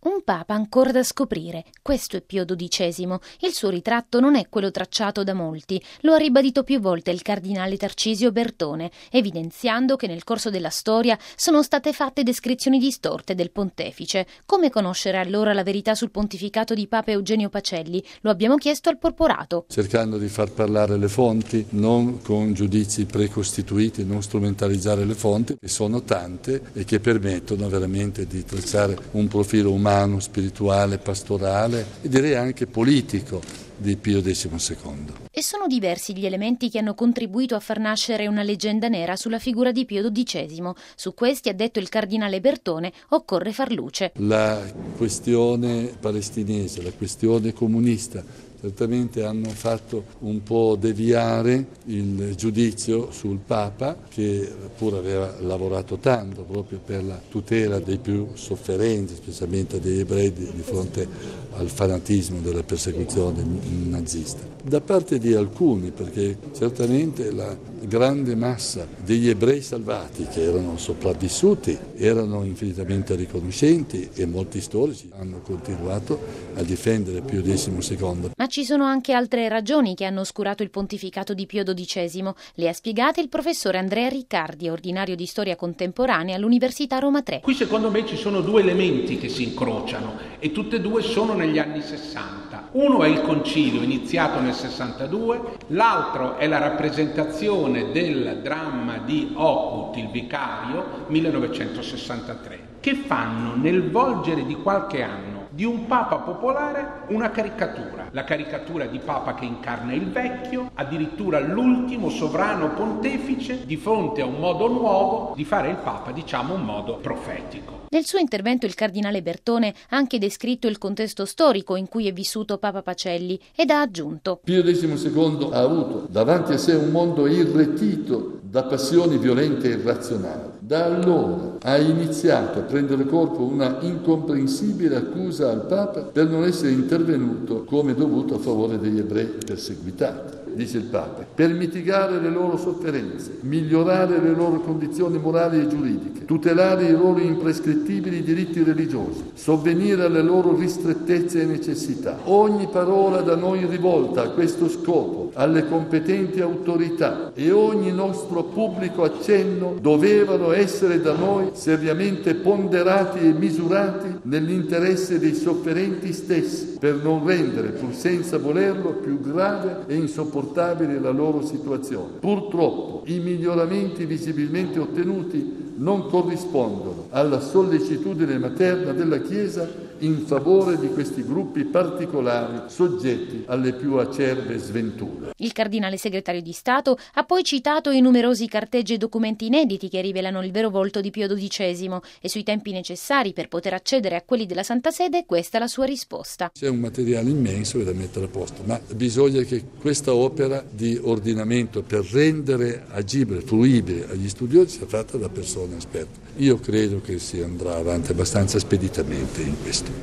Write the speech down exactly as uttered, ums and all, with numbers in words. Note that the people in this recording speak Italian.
Un papa ancora da scoprire, questo è Pio dodicesimo. Il suo ritratto non è quello tracciato da molti, lo ha ribadito più volte il cardinale Tarcisio Bertone, evidenziando che nel corso della storia sono state fatte descrizioni distorte del pontefice. Come conoscere allora la verità sul pontificato di Papa Eugenio Pacelli? Lo abbiamo chiesto al Porporato. Cercando di far parlare le fonti, non con giudizi precostituiti, non strumentalizzare le fonti, che sono tante e che permettono veramente di tracciare un profilo umano, spirituale, pastorale e direi anche politico di Pio dodicesimo. E sono diversi gli elementi che hanno contribuito a far nascere una leggenda nera sulla figura di Pio dodicesimo. Su questi, ha detto il cardinale Bertone, occorre far luce. La questione palestinese, la questione comunista, certamente hanno fatto un po' deviare il giudizio sul Papa, che pur aveva lavorato tanto proprio per la tutela dei più sofferenti, specialmente degli ebrei, di fronte al fanatismo della persecuzione nazista. Da parte di alcuni, perché certamente la grande massa degli ebrei salvati che erano sopravvissuti erano infinitamente riconoscenti e molti storici hanno continuato a difendere Pio dodicesimo. Ma ci sono anche altre ragioni che hanno oscurato il pontificato di Pio dodicesimo. Le ha spiegate il professore Andrea Riccardi, ordinario di storia contemporanea all'Università Roma tre. Qui secondo me ci sono due elementi che si incrociano e tutte e due sono negli anni sessanta. Uno è il concilio iniziato nel sessantadue, l'altro è la rappresentazione del dramma di Oput, il vicario, millenovecentosessantatré, che fanno nel volgere di qualche anno di un papa popolare una caricatura, la caricatura di papa che incarna il vecchio, addirittura l'ultimo sovrano pontefice di fronte a un modo nuovo di fare il papa, diciamo un modo profetico. Nel suo intervento il cardinale Bertone ha anche descritto il contesto storico in cui è vissuto Papa Pacelli ed ha aggiunto: Pio dodicesimo ha avuto davanti a sé un mondo irretito da passioni violente e irrazionali. Da allora ha iniziato a prendere corpo una incomprensibile accusa al Papa per non essere intervenuto come dovuto a favore degli ebrei perseguitati. Dice il Papa, per mitigare le loro sofferenze, migliorare le loro condizioni morali e giuridiche, tutelare i loro imprescrittibili diritti religiosi, sovvenire alle loro ristrettezze e necessità. Ogni parola da noi rivolta a questo scopo, alle competenti autorità e ogni nostro pubblico accenno dovevano essere da noi seriamente ponderati e misurati nell'interesse dei sofferenti stessi, per non rendere, pur senza volerlo, più grave e insopportabile la loro situazione. Purtroppo i miglioramenti visibilmente ottenuti non corrispondono alla sollecitudine materna della Chiesa in favore di questi gruppi particolari soggetti alle più acerbe sventure. Il cardinale segretario di Stato ha poi citato i numerosi carteggi e documenti inediti che rivelano il vero volto di Pio dodicesimo e sui tempi necessari per poter accedere a quelli della Santa Sede, questa è la sua risposta. C'è un materiale immenso da mettere a posto, ma bisogna che questa opera di ordinamento per rendere agibile, fruibile agli studiosi sia fatta da persone esperte. Io credo che si andrà avanti abbastanza speditamente in questo.